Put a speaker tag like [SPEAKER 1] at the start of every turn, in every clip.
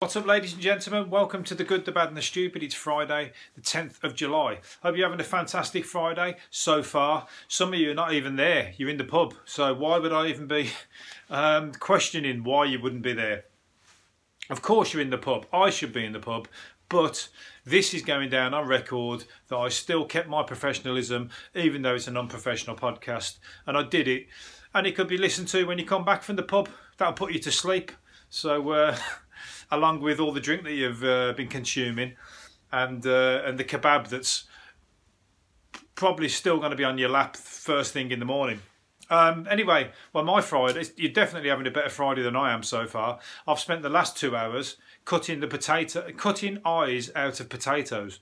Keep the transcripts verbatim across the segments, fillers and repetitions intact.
[SPEAKER 1] What's up, ladies and gentlemen? Welcome to The Good, The Bad and The Stupid. It's Friday, the tenth of July. Hope you're having a fantastic Friday so far. Some of you are not even there. You're in the pub. So why would I even be um, questioning why you wouldn't be there? Of course you're in the pub. I should be in the pub. But this is going down on record that I still kept my professionalism, even though it's an unprofessional podcast. And I did it. And it could be listened to when you come back from the pub. That'll put you to sleep. So... Uh, along with all the drink that you've uh, been consuming and uh, and the kebab that's probably still going to be on your lap first thing in the morning. Um, anyway, well, my Friday, you're definitely having a better Friday than I am so far. I've spent the last two hours cutting the potato, cutting eyes out of potatoes.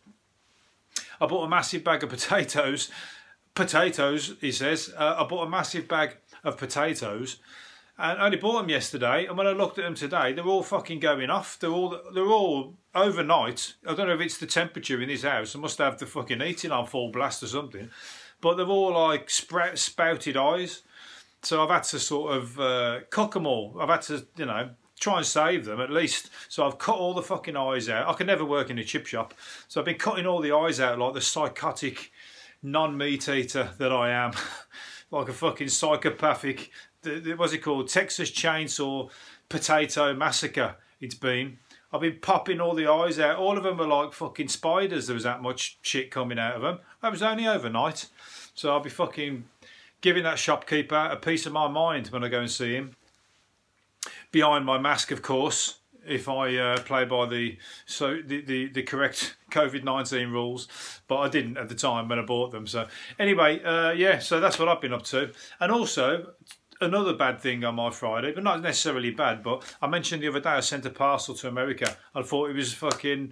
[SPEAKER 1] I bought a massive bag of potatoes. Potatoes, he says. Uh, I bought a massive bag of potatoes. And I only bought them yesterday, and when I looked at them today, they're all fucking going off. They're all they're all overnight. I don't know if it's the temperature in this house. I must have the fucking heating on full blast or something. But they're all like sprout, spouted eyes. So I've had to sort of uh, cook them all. I've had to, you know, try and save them at least. So I've cut all the fucking eyes out. I can never work in a chip shop. So I've been cutting all the eyes out like the psychotic non-meat eater that I am. Like a fucking psychopathic... What's it called? Texas Chainsaw Potato Massacre. It's been. I've been popping all the eyes out. All of them are like fucking spiders. There was that much shit coming out of them. That was only overnight. So I'll be fucking giving that shopkeeper a piece of my mind when I go and see him. Behind my mask, of course, if I uh, play by the so the, the, the correct COVID nineteen rules. But I didn't at the time when I bought them. So anyway, uh, yeah, so that's what I've been up to. And also... another bad thing on my Friday, but not necessarily bad, but I mentioned the other day I sent a parcel to America. I thought it was fucking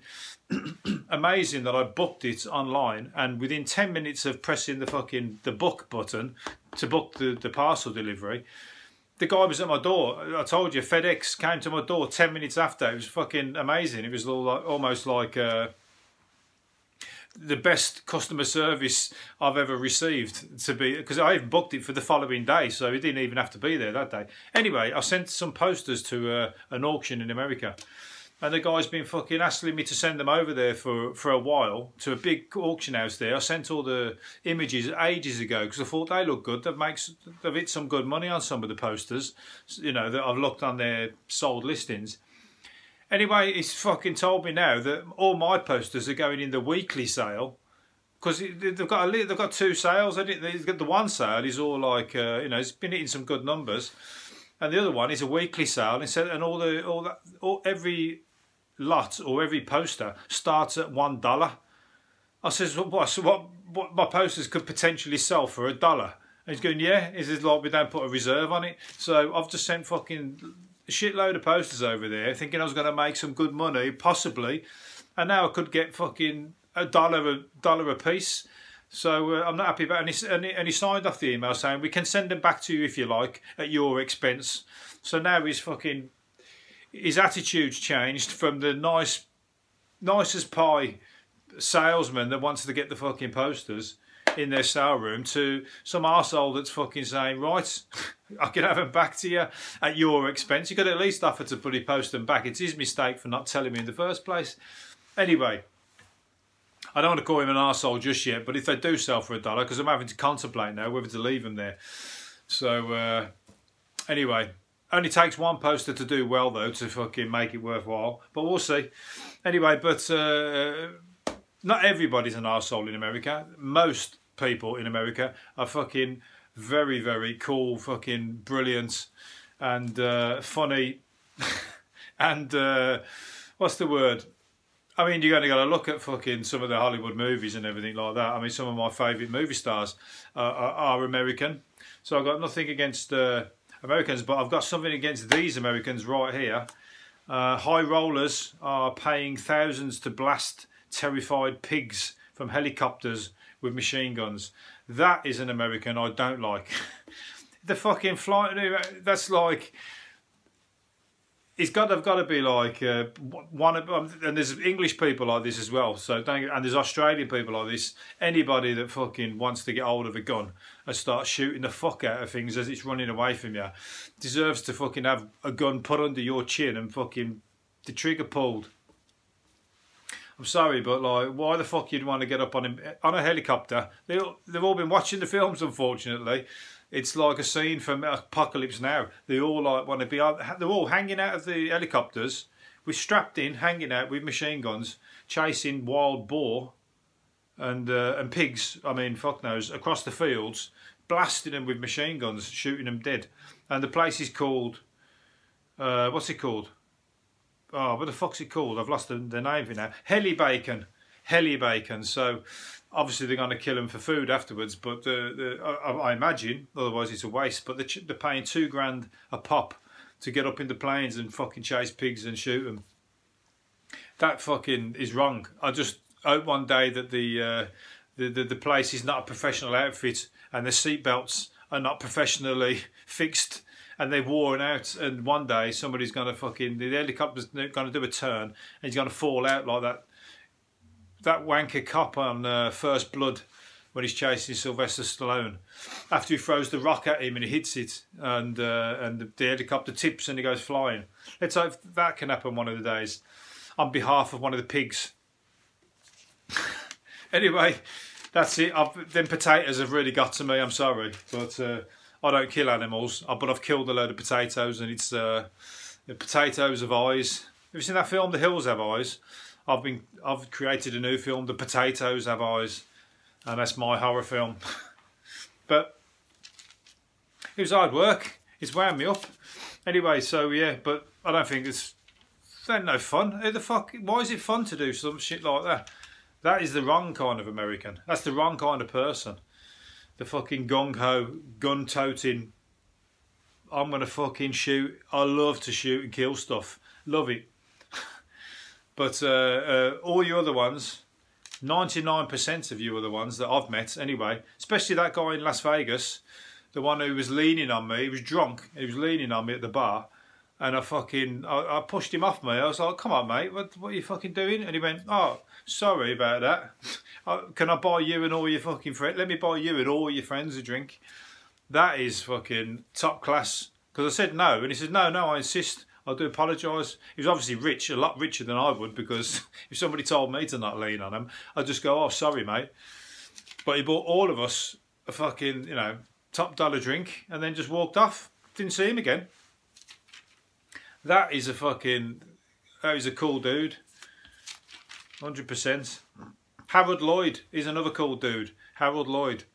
[SPEAKER 1] amazing that I booked it online, and within ten minutes of pressing the fucking the book button to book the, the parcel delivery, the guy was at my door. I told you, FedEx came to my door ten minutes after. It was fucking amazing. It was all like, almost like... Uh, the best customer service I've ever received to be, because I even booked it for the following day, so it didn't even have to be there that day. Anyway, I sent some posters to uh, an auction in America, and the guy's been fucking asking me to send them over there for, for a while to a big auction house there. I sent all the images ages ago because I thought they look good. They've, makes, they've hit some good money on some of the posters, you know, that I've looked on their sold listings. Anyway, he's fucking told me now that all my posters are going in the weekly sale because they've got a, they've got two sales. They've got the one sale is all like uh, you know, it's been hitting some good numbers, and the other one is a weekly sale. And said, and all the all that all, every lot or every poster starts at one dollar. I says, well, what? So what? What my posters could potentially sell for a dollar? And he's going, yeah. He says, like we don't put a reserve on it. So I've just sent fucking. A shitload of posters over there, thinking I was going to make some good money, possibly, and now I could get fucking a dollar a dollar a piece. So uh, I'm not happy about it. And he, and, he, and he signed off the email saying we can send them back to you if you like at your expense. So now he's fucking his attitude's changed from the nice, nice as pie salesman that wants to get the fucking posters in their sale room to some arsehole that's fucking saying, right, I can have them back to you at your expense. You could at least offer to bloody post them back. It's his mistake for not telling me in the first place. Anyway, I don't want to call him an arsehole just yet, but if they do sell for a dollar, because I'm having to contemplate now whether to leave them there. So, uh, anyway, only takes one poster to do well, though, to fucking make it worthwhile. But we'll see. Anyway, but uh, not everybody's an arsehole in America. Most people in America are fucking very, very cool, fucking brilliant and uh, funny and uh, what's the word? I mean, you're going to go to look at fucking some of the Hollywood movies and everything like that. I mean, some of my favourite movie stars uh, are, are American. So I've got nothing against uh, Americans, but I've got something against these Americans right here. Uh, high rollers are paying thousands to blast terrified pigs from helicopters with machine guns. That is an American I don't like. The fucking flight, that's like, it's got, they've got to be like uh, one of, um, and there's English people like this as well. So don't, and there's Australian people like this. Anybody that fucking wants to get hold of a gun and start shooting the fuck out of things as it's running away from you deserves to fucking have a gun put under your chin and fucking the trigger pulled. I'm sorry, but like, why the fuck you'd want to get up on him on a helicopter? They they've all been watching the films, unfortunately. It's like a scene from Apocalypse Now. They all like want to be. They're all hanging out of the helicopters. We're strapped in, hanging out with machine guns, chasing wild boar and uh, and pigs. I mean, fuck knows, across the fields, blasting them with machine guns, shooting them dead. And the place is called. Uh, what's it called? Oh, what the fuck's it called? I've lost the, the name of it now. Heli-Bacon. Heli-Bacon. So, obviously they're going to kill them for food afterwards, but uh, the, I, I imagine, otherwise it's a waste, but they're, they're paying two grand a pop to get up in the planes and fucking chase pigs and shoot them. That fucking is wrong. I just hope one day that the, uh, the, the, the place is not a professional outfit and the seatbelts are not professionally fixed and they're worn out, and one day somebody's going to fucking, the helicopter's going to do a turn and he's going to fall out like that that wanker cop on uh, First Blood when he's chasing Sylvester Stallone after he throws the rock at him and he hits it and uh, and the, the helicopter tips and he goes flying. Let's hope that can happen one of the days on behalf of one of the pigs. Anyway, that's it. I've, them potatoes have really got to me, I'm sorry, but uh, I don't kill animals, but I've killed a load of potatoes, and it's uh, the potatoes have eyes. Have you seen that film, The Hills Have Eyes? I've been, I've created a new film, The Potatoes Have Eyes, and that's my horror film. But it was hard work. It's wound me up. Anyway, so yeah, but I don't think it's, it's no fun. Who the fuck? Why is it fun to do some shit like that? That is the wrong kind of American. That's the wrong kind of person. The fucking gung-ho, gun-toting, I'm going to fucking shoot. I love to shoot and kill stuff. Love it. But uh, uh, all you other ones, ninety-nine percent of you other ones that I've met anyway, especially that guy in Las Vegas, the one who was leaning on me, he was drunk, he was leaning on me at the bar, and I fucking, I, I pushed him off me. I was like, come on mate, what, what are you fucking doing? And he went, oh, sorry about that. Can I buy you and all your fucking friends? Let me buy you and all your friends a drink. That is fucking top class. Because I said no, and he said, no, no, I insist. I do apologise. He was obviously rich, a lot richer than I would, because if somebody told me to not lean on him, I'd just go, oh, sorry, mate. But he bought all of us a fucking, you know, top dollar drink and then just walked off. Didn't see him again. That is a fucking, that is a cool dude. one hundred percent. Harold Lloyd is another cool dude. Harold Lloyd.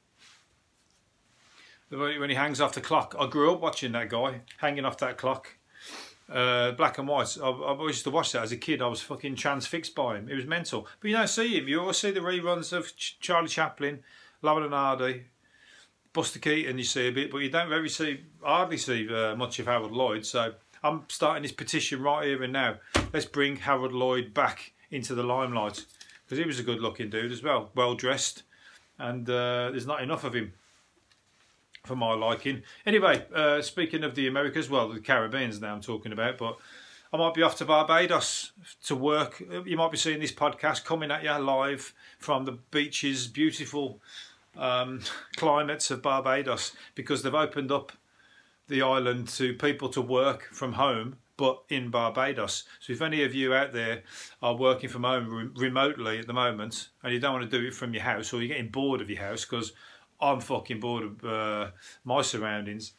[SPEAKER 1] When he hangs off the clock. I grew up watching that guy, hanging off that clock. Uh, black and white. I, I used to watch that as a kid. I was fucking transfixed by him. It was mental. But you don't see him. You always see the reruns of Ch Charlie Chaplin, Laurel and Hardy, Buster Keaton. You see a bit, but you don't very see, hardly see uh, much of Harold Lloyd. So I'm starting this petition right here and now. Let's bring Harold Lloyd back into the limelight, because he was a good looking dude as well, well dressed, and uh, there's not enough of him for my liking. Anyway, uh, speaking of the Americas, well, the Caribbeans now I'm talking about, but I might be off to Barbados to work. You might be seeing this podcast coming at you live from the beaches, beautiful um, climates of Barbados, because they've opened up the island to people to work from home, but in Barbados. So if any of you out there are working from home re remotely at the moment, and you don't want to do it from your house, or you're getting bored of your house, because I'm fucking bored of uh, my surroundings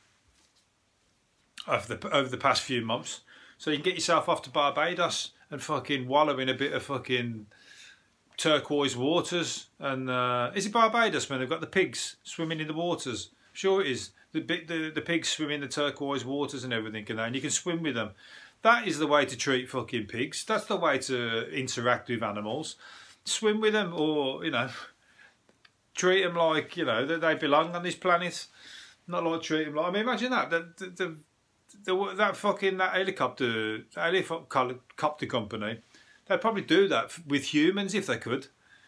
[SPEAKER 1] over the, over the past few months. So you can get yourself off to Barbados and fucking wallow in a bit of fucking turquoise waters. And uh, is it Barbados, man? They've got the pigs swimming in the waters. Sure it is. The, the, the pigs swim in the turquoise waters and everything, and, that, and you can swim with them. That is the way to treat fucking pigs. That's the way to interact with animals. Swim with them, or, you know, treat them like, you know, that they belong on this planet. Not like treat them like, I mean, imagine that. The, the, the, the, that fucking, that helicopter, that helicopter company, they'd probably do that with humans if they could.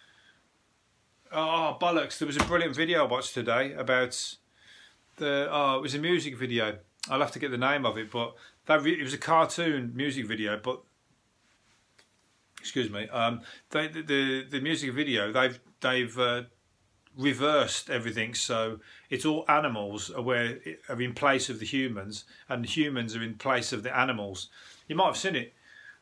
[SPEAKER 1] Oh, bollocks. There was a brilliant video I watched today about the, oh, it was a music video. I'll have to get the name of it, but that it was a cartoon music video, but excuse me, um, they, the, the the music video, they've they've uh, reversed everything, so it's all animals are where are in place of the humans, and the humans are in place of the animals. You might have seen it.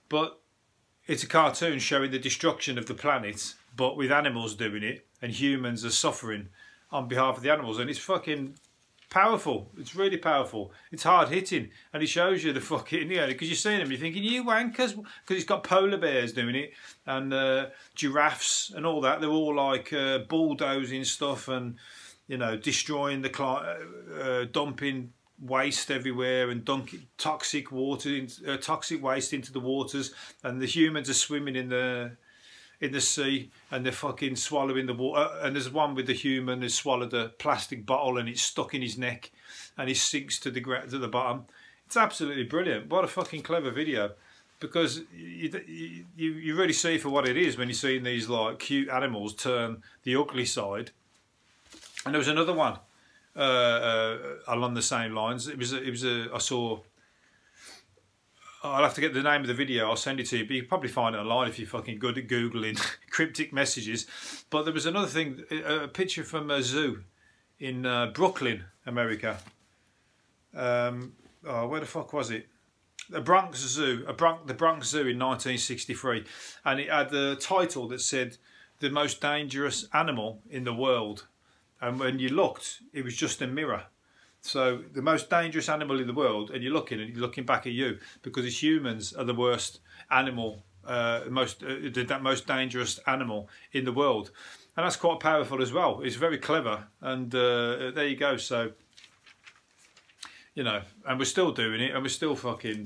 [SPEAKER 1] but it's a cartoon showing the destruction of the planet, but with animals doing it, and humans are suffering on behalf of the animals, and it's fucking powerful. It's really powerful. It's hard hitting, and it shows you the fucking, you know, because you're seeing them, you're thinking, you wankers, because it's got polar bears doing it, and uh, giraffes and all that. They're all like uh, bulldozing stuff, and you know, destroying the cli- uh, dumping waste everywhere, and dunking toxic water, in, uh, toxic waste into the waters, and the humans are swimming in the in the sea, and they're fucking swallowing the water. And there's one with the human who's swallowed a plastic bottle, and it's stuck in his neck, and he sinks to the to the bottom. It's absolutely brilliant. What a fucking clever video, because you you you really see for what it is when you're seeing these like cute animals turn the ugly side. And there was another one uh, uh, along the same lines. It was a, it was a I saw. I'll have to get the name of the video. I'll send it to you. But you can probably find it online if you're fucking good at googling cryptic messages. But there was another thing, a picture from a zoo in uh, Brooklyn, America. Um, oh, where the fuck was it? The Bronx Zoo, a Bronx, the Bronx Zoo in nineteen sixty-three, and it had the title that said "The most dangerous animal in the world." And when you looked, it was just a mirror. So the most dangerous animal in the world, and you're looking, and you're looking back at you, because as humans are the worst animal, uh, most uh, the most dangerous animal in the world, and that's quite powerful as well. It's very clever, and uh, there you go. So you know, and we're still doing it, and we're still fucking,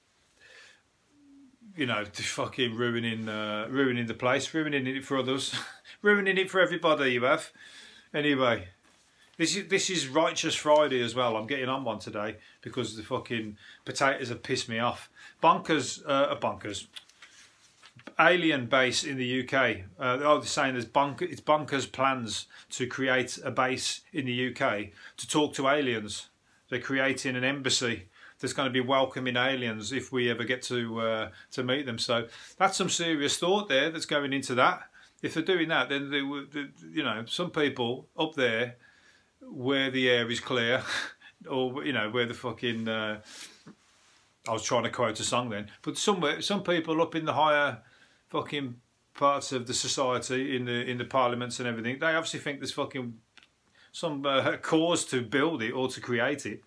[SPEAKER 1] you know, fucking ruining, uh, ruining the place, ruining it for others, ruining it for everybody. You have. Anyway, this is this is Righteous Friday as well. I'm getting on one today because the fucking potatoes have pissed me off. Bonkers, uh, bonkers. Alien base in the U K. Uh, oh, they're saying there's bonk it's bonkers plans to create a base in the U K to talk to aliens. They're creating an embassy that's going to be welcoming aliens if we ever get to uh, to meet them. So that's some serious thought there that's going into that. If they're doing that, then they, they, you know, some people up there where the air is clear, or you know, where the fucking uh, I was trying to quote a song then, but somewhere, some people up in the higher fucking parts of the society, in the in the parliaments and everything, they obviously think there's fucking some uh, cause to build it or to create it.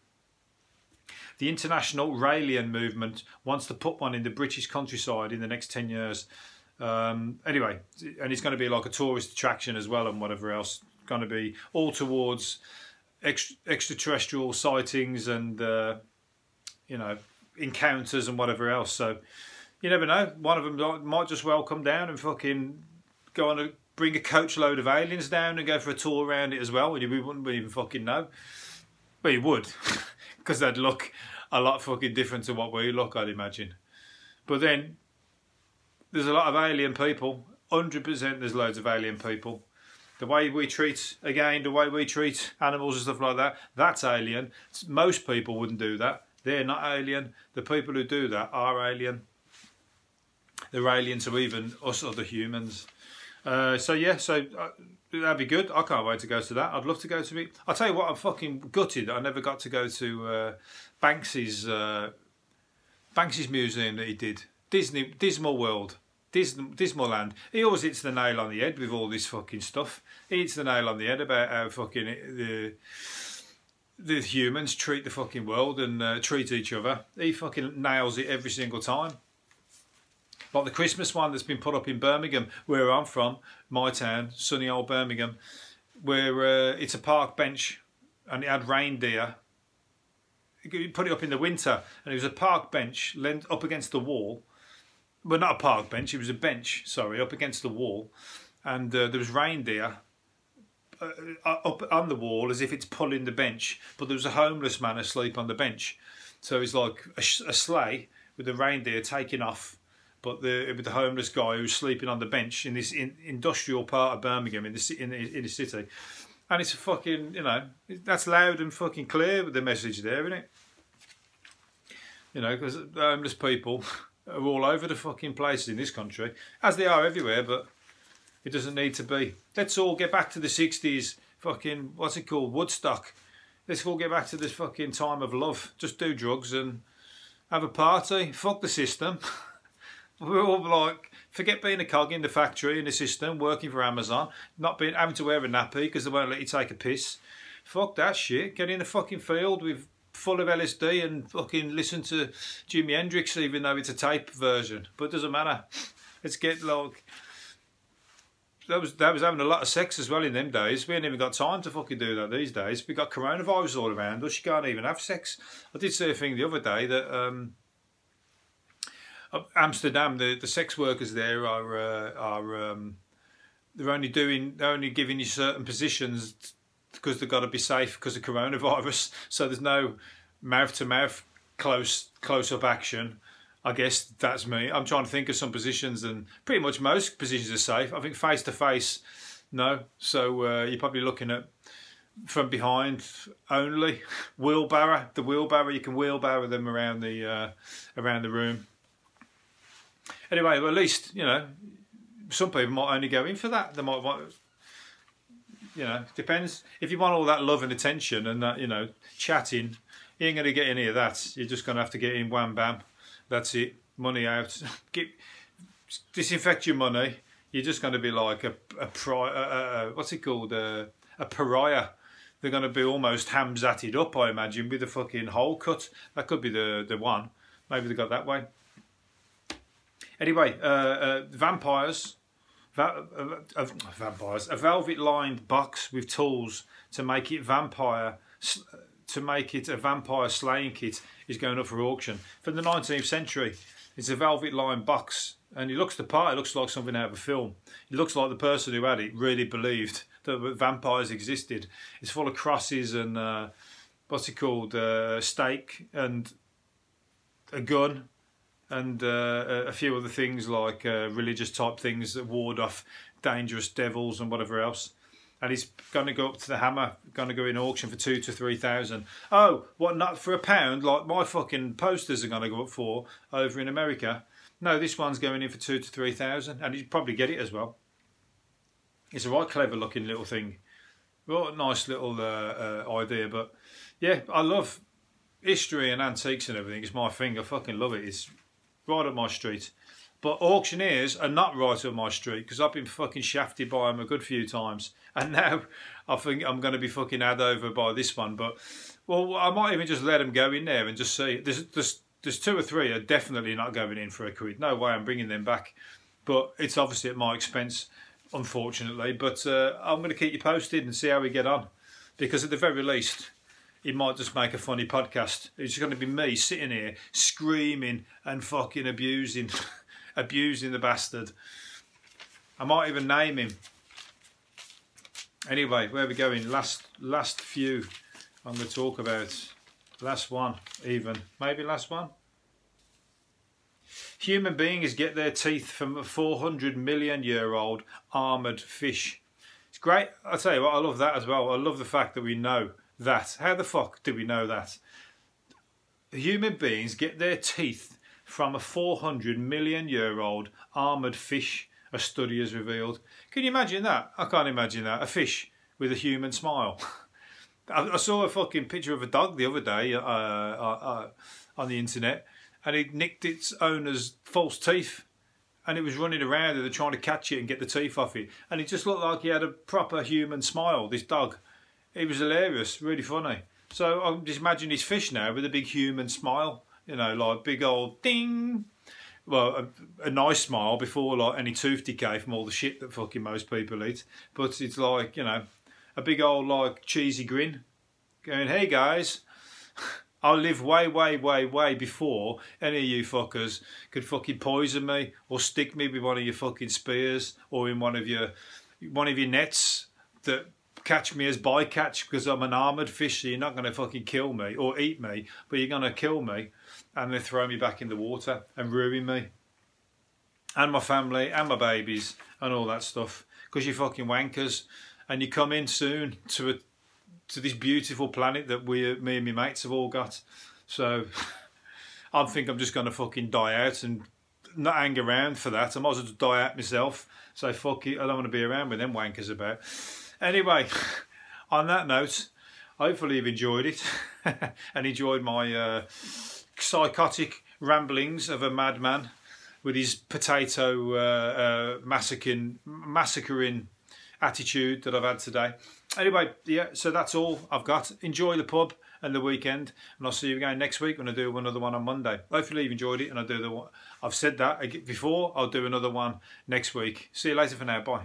[SPEAKER 1] The International Raelian Movement wants to put one in the British countryside in the next ten years. Um, anyway, and it's going to be like a tourist attraction as well, and whatever else. Going to be all towards extra, extraterrestrial sightings and uh, you know, encounters and whatever else. So you never know. One of them might just well come down and fucking go on a bring a coach load of aliens down and go for a tour around it as well. And we wouldn't even fucking know. But you would, because they'd look a lot fucking different to what we look, I'd imagine. But then there's a lot of alien people. one hundred percent there's loads of alien people. The way we treat, again, the way we treat animals and stuff like that, that's alien. Most people wouldn't do that. They're not alien. The people who do that are alien. They're alien to even us other humans. Uh, so yeah, so uh, that'd be good. I can't wait to go to that. I'd love to go to it. I'll tell you what, I'm fucking gutted that I never got to go to uh, Banksy's, uh, Banksy's museum that he did. Disney, Dismal World. Dismaland. He always hits the nail on the head with all this fucking stuff. He hits the nail on the head about how fucking the the humans treat the fucking world and uh, treat each other. He fucking nails it every single time. Like the Christmas one that's been put up in Birmingham, where I'm from, my town, sunny old Birmingham, where uh, it's a park bench and it had reindeer. You put it up in the winter, and it was a park bench leant up against the wall. Well, not a park bench, it was a bench, sorry, up against the wall. And uh, there was reindeer uh, up on the wall as if it's pulling the bench. But there was a homeless man asleep on the bench. So it's like a, a sleigh with the reindeer taking off, but the, with the homeless guy who's sleeping on the bench in this in, industrial part of Birmingham, in the, in, the, in the city. And it's a fucking, you know, that's loud and fucking clear with the message there, isn't it? You know, because the homeless people are all over the fucking place in this country, as they are everywhere, but it doesn't need to be. Let's all get back to the sixties, fucking, what's it called, Woodstock. Let's all get back to this fucking time of love. Just do drugs and have a party. Fuck the system. We're all like, forget being a cog in the factory, in the system, working for Amazon, not being having to wear a nappy because they won't let you take a piss. Fuck that shit. Get in the fucking field with full of L S D and fucking listen to Jimi Hendrix, even though it's a tape version. But it doesn't matter. Let's get like. That was that was having a lot of sex as well in them days. We ain't even got time to fucking do that these days. We got coronavirus all around us. You can't even have sex. I did see a thing the other day that um, Amsterdam, the, the sex workers there are uh, are um, they're only doing they're only giving you certain positions because they've got to be safe because of coronavirus. So there's no mouth to mouth close close up action. I guess that's me. I'm trying to think of some positions, and pretty much most positions are safe. I think face to face, no. So uh, you're probably looking at from behind only. Wheelbarrow, the wheelbarrow, you can wheelbarrow them around the uh, around the room. Anyway, well, at least, you know, some people might only go in for that. They might want, you know, depends. If you want all that love and attention and that, you know, chatting, you ain't going to get any of that. You're just going to have to get in wham bam. That's it. Money out. Get, disinfect your money. You're just going to be like a, a, pri, a, a what's it called? A, a pariah. They're going to be almost ham-zatted up, I imagine, with a fucking hole cut. That could be the, the one. Maybe they got that way. Anyway, uh, uh, vampires. Va uh, uh, vampires. A velvet-lined box with tools to make it vampire. To make it a vampire slaying kit is going up for auction from the nineteenth century. It's a velvet lined box, and it looks the part. It looks like something out of a film. It looks like the person who had it really believed that vampires existed. It's full of crosses and uh, what's it called, uh, stake and a gun and uh, a few other things like uh, religious type things that ward off dangerous devils and whatever else. And he's going to go up to the hammer, going to go in auction for two to three thousand. Oh, what, not for a pound, like my fucking posters are going to go up for over in America. No, this one's going in for two to three thousand, and you'd probably get it as well. It's a right clever looking little thing. Well, nice little uh, uh, idea, but yeah, I love history and antiques and everything. It's my thing. I fucking love it. It's right up my street. But auctioneers are not right up my street because I've been fucking shafted by them a good few times. And now I think I'm going to be fucking had over by this one. But, well, I might even just let them go in there and just see. There's, there's, there's two or three are definitely not going in for a quid. No way I'm bringing them back. But it's obviously at my expense, unfortunately. But uh, I'm going to keep you posted and see how we get on. Because at the very least, it might just make a funny podcast. It's going to be me sitting here screaming and fucking abusing... abusing the bastard. I might even name him. Anyway, where are we going? Last last few I'm going to talk about. Last one, even. Maybe last one. Human beings get their teeth from a four hundred million year old armoured fish. It's great. I'll tell you what, I love that as well. I love the fact that we know that. How the fuck do we know that? Human beings get their teeth from a four hundred million year old armoured fish, a study has revealed. Can you imagine that? I can't imagine that. A fish with a human smile. I, I saw a fucking picture of a dog the other day uh, uh, uh, on the internet, and it nicked its owner's false teeth, and it was running around and they're trying to catch it and get the teeth off it, and it just looked like he had a proper human smile, this dog. It was hilarious, really funny. So I'm just imagining this fish now with a big human smile. You know, like big old ding. Well, a, a nice smile before like any tooth decay from all the shit that fucking most people eat. But it's like, you know, a big old like cheesy grin. Going, hey guys, I'll live way, way, way, way before any of you fuckers could fucking poison me or stick me with one of your fucking spears or in one of your one of your nets that catch me as bycatch because I'm an armoured fish, so you're not going to fucking kill me or eat me, but you're going to kill me and then throw me back in the water and ruin me and my family and my babies and all that stuff because you're fucking wankers and you come in soon to a, to this beautiful planet that we, me and my mates have all got. So I think I'm just going to fucking die out and not hang around for that. I might as well just die out myself. So fuck it, I don't want to be around with them wankers about. Anyway, on that note, hopefully you've enjoyed it and enjoyed my uh, psychotic ramblings of a madman with his potato uh, uh, massacring, massacring attitude that I've had today. Anyway, yeah, so that's all I've got. Enjoy the pub and the weekend, and I'll see you again next week when I do another one on Monday. Hopefully you've enjoyed it, and I'll do the one. I've said that before, I'll do another one next week. See you later for now, bye.